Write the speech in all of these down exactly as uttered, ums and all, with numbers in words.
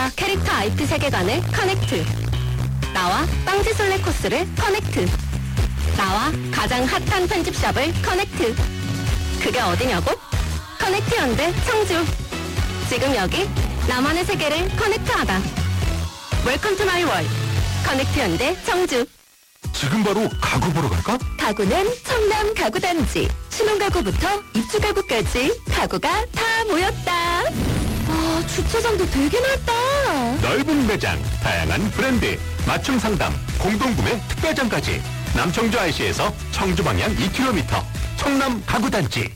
나와 캐릭터 아이피 세계관을 커넥트. 나와 빵지술래 코스를 커넥트. 나와 가장 핫한 편집샵을 커넥트. 그게 어디냐고? 커넥트 현대 청주. 지금 여기 나만의 세계를 커넥트하다. 웰컴 투 마이 월. 커넥트 현대 청주. 지금 바로 가구 보러 갈까? 가구는 청남 가구단지. 신혼가구부터 입주가구까지 가구가 다 모였다. 와, 주차장도 되게 넓다. 넓은 매장, 다양한 브랜드, 맞춤 상담, 공동구매 특별장까지. 남청주 아이씨에서 청주 방향 이 킬로미터 청남 가구단지.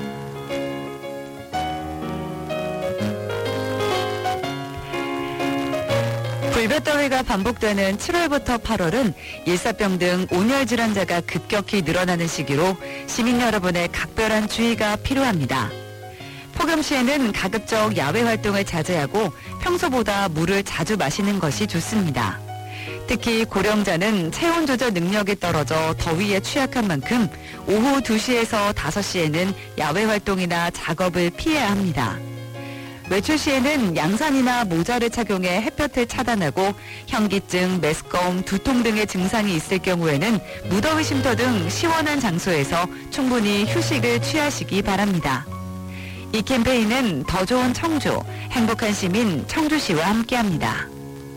불볕더위가 반복되는 칠월부터 팔월은 일사병 등 온열 질환자가 급격히 늘어나는 시기로 시민 여러분의 각별한 주의가 필요합니다. 폭염 시에는 가급적 야외 활동을 자제하고 평소보다 물을 자주 마시는 것이 좋습니다. 특히 고령자는 체온 조절 능력이 떨어져 더위에 취약한 만큼 오후 두 시에서 다섯 시에는 야외 활동이나 작업을 피해야 합니다. 외출 시에는 양산이나 모자를 착용해 햇볕을 차단하고 현기증, 메스꺼움, 두통 등의 증상이 있을 경우에는 무더위 쉼터 등 시원한 장소에서 충분히 휴식을 취하시기 바랍니다. 이 캠페인은 더 좋은 청주, 행복한 시민 청주시와 함께합니다.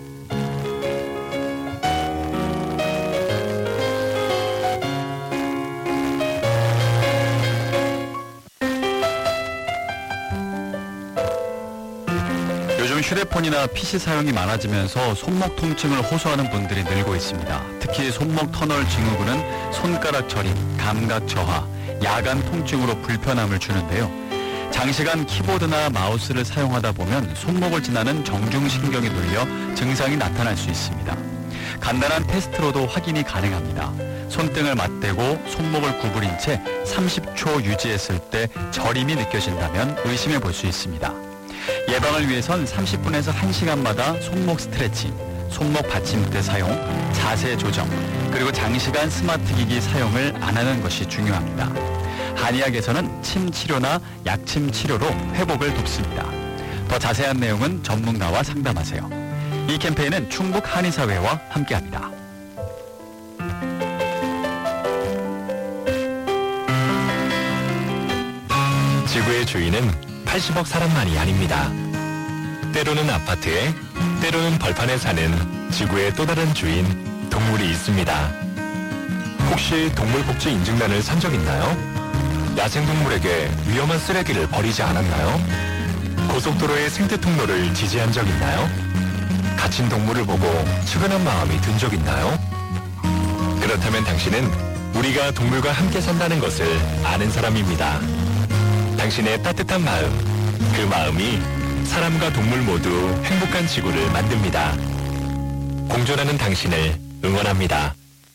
요즘 휴대폰이나 피씨 사용이 많아지면서 손목 통증을 호소하는 분들이 늘고 있습니다. 특히 손목 터널 증후군은 손가락 저림, 감각 저하, 야간 통증으로 불편함을 주는데요. 장시간 키보드나 마우스를 사용하다 보면 손목을 지나는 정중신경이 눌려 증상이 나타날 수 있습니다. 간단한 테스트로도 확인이 가능합니다. 손등을 맞대고 손목을 구부린 채 삼십 초 유지했을 때 저림이 느껴진다면 의심해 볼 수 있습니다. 예방을 위해선 삼십 분에서 한 시간마다 손목 스트레칭, 손목 받침대 사용, 자세 조정, 그리고 장시간 스마트 기기 사용을 안 하는 것이 중요합니다. 한의학에서는 침 치료나 약침 치료로 회복을 돕습니다. 더 자세한 내용은 전문가와 상담하세요. 이 캠페인은 충북 한의사회와 함께합니다. 지구의 주인은 팔십억 사람만이 아닙니다. 때로는 아파트에, 때로는 벌판에 사는 지구의 또 다른 주인, 동물이 있습니다. 혹시 동물복지 인증란을 산 적 있나요? 야생동물에게 위험한 쓰레기를 버리지 않았나요? 고속도로의 생태통로를 지지한 적 있나요? 갇힌 동물을 보고 측은한 마음이 든 적 있나요? 그렇다면 당신은 우리가 동물과 함께 산다는 것을 아는 사람입니다. 당신의 따뜻한 마음, 그 마음이 사람과 동물 모두 행복한 지구를 만듭니다. 공존하는 당신을 응원합니다.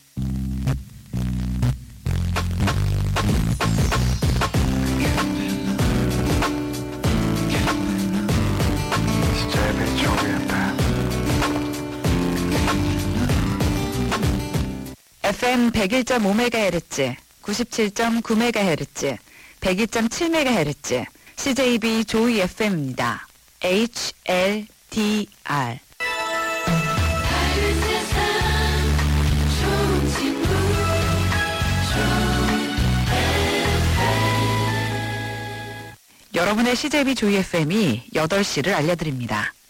에프엠 백일 점 오 메가헤르츠, 구십칠 점 구 메가헤르츠, 백이 점 칠 메가헤르츠, 씨제이비 조이 에프엠입니다. 에이치 엘 디 알. 여러분의 씨제이비 조이 에프엠이 여덟 시를 알려드립니다.